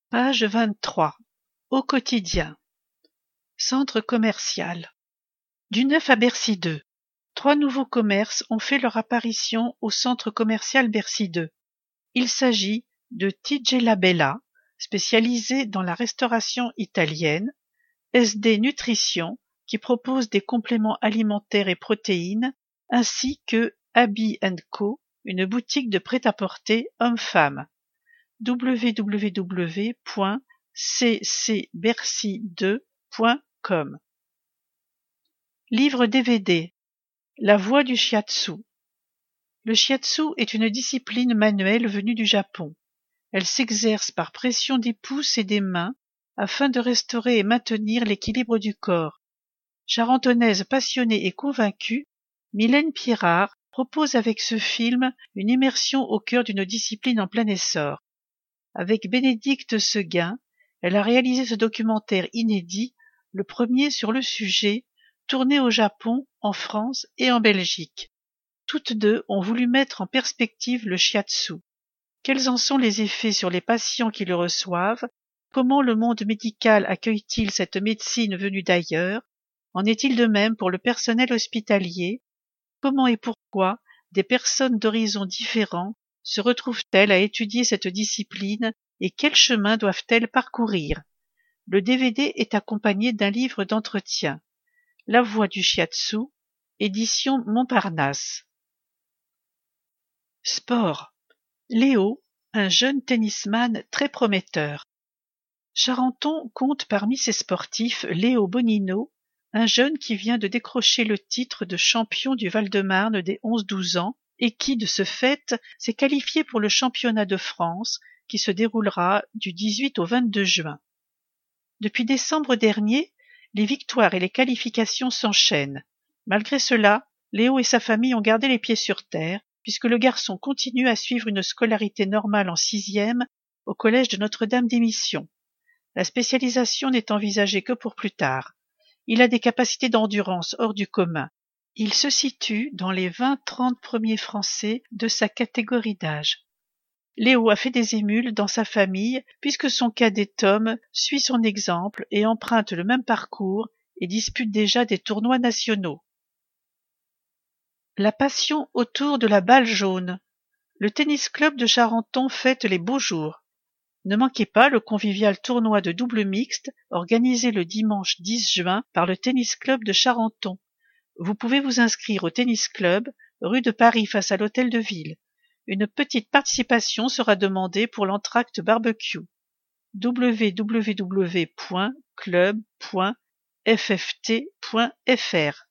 Page 23. Au quotidien. Centre commercial. Du 9 à Bercy 2. 3 nouveaux commerces ont fait leur apparition au centre commercial Bercy 2. Il s'agit de TJ Labella, spécialisé dans la restauration italienne, SD Nutrition, qui propose des compléments alimentaires et protéines, ainsi que Abby & Co, une boutique de prêt-à-porter homme-femme. www.ccbercy2.com. Livre DVD. La voie du shiatsu. Le shiatsu est une discipline manuelle venue du Japon. Elle s'exerce par pression des pouces et des mains afin de restaurer et maintenir l'équilibre du corps. Charentonnaise passionnée et convaincue, Mylène Pirard propose avec ce film une immersion au cœur d'une discipline en plein essor. Avec Bénédicte Seguin, elle a réalisé ce documentaire inédit, le premier sur le sujet, tourné au Japon, en France et en Belgique. Toutes deux ont voulu mettre en perspective le shiatsu. Quels en sont les effets sur les patients qui le reçoivent? Comment le monde médical accueille-t-il cette médecine venue d'ailleurs? En est-il de même pour le personnel hospitalier? Comment et pourquoi des personnes d'horizons différents se retrouvent-elles à étudier cette discipline et quel chemin doivent-elles parcourir? Le DVD est accompagné d'un livre d'entretien. La voie du shiatsu, édition Montparnasse. Sport. Léo, un jeune tennisman très prometteur. Charenton compte parmi ses sportifs Léo Bonino, un jeune qui vient de décrocher le titre de champion du Val-de-Marne des 11-12 ans et qui, de ce fait, s'est qualifié pour le championnat de France qui se déroulera du 18 au 22 juin. Depuis décembre dernier, les victoires et les qualifications s'enchaînent. Malgré cela, Léo et sa famille ont gardé les pieds sur terre puisque le garçon continue à suivre une scolarité normale en 6e au collège de Notre-Dame des Missions. La spécialisation n'est envisagée que pour plus tard. Il a des capacités d'endurance hors du commun. Il se situe dans les 20-30 premiers Français de sa catégorie d'âge. Léo a fait des émules dans sa famille puisque son cadet Tom suit son exemple et emprunte le même parcours et dispute déjà des tournois nationaux. La passion autour de la balle jaune. Le tennis club de Charenton fête les beaux jours. Ne manquez pas le convivial tournoi de double mixte organisé le dimanche 10 juin par le tennis club de Charenton. Vous pouvez vous inscrire au tennis club, rue de Paris face à l'hôtel de ville. Une petite participation sera demandée pour l'entracte barbecue. www.club.fft.fr